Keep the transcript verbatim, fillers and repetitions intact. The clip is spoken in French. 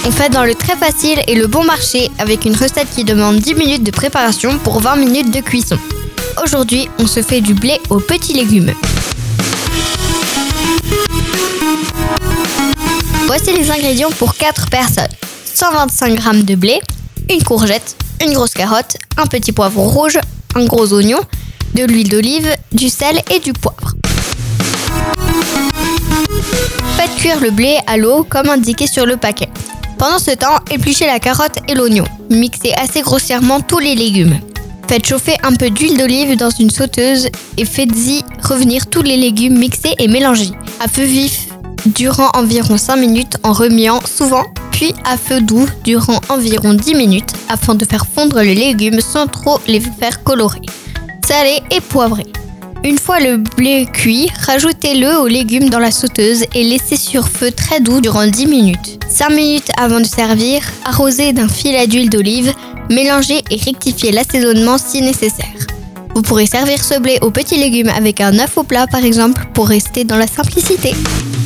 On fait dans le très facile et le bon marché avec une recette qui demande dix minutes de préparation pour vingt minutes de cuisson. Aujourd'hui, on se fait du blé aux petits légumes. Voici les ingrédients pour quatre personnes. cent vingt-cinq grammes de blé, une courgette, une grosse carotte, un petit poivron rouge, un gros oignon, de l'huile d'olive, du sel et du poivre. Faites cuire le blé à l'eau comme indiqué sur le paquet. Pendant ce temps, épluchez la carotte et l'oignon. Mixez assez grossièrement tous les légumes. Faites chauffer un peu d'huile d'olive dans une sauteuse et faites-y revenir tous les légumes mixés et mélangés. À feu vif durant environ cinq minutes en remuant souvent, puis à feu doux durant environ dix minutes afin de faire fondre les légumes sans trop les faire colorer. Salez et poivrez. Une fois le blé cuit, rajoutez-le aux légumes dans la sauteuse et laissez sur feu très doux durant dix minutes. cinq minutes avant de servir, arrosez d'un filet d'huile d'olive, mélangez et rectifiez l'assaisonnement si nécessaire. Vous pourrez servir ce blé aux petits légumes avec un œuf au plat par exemple pour rester dans la simplicité.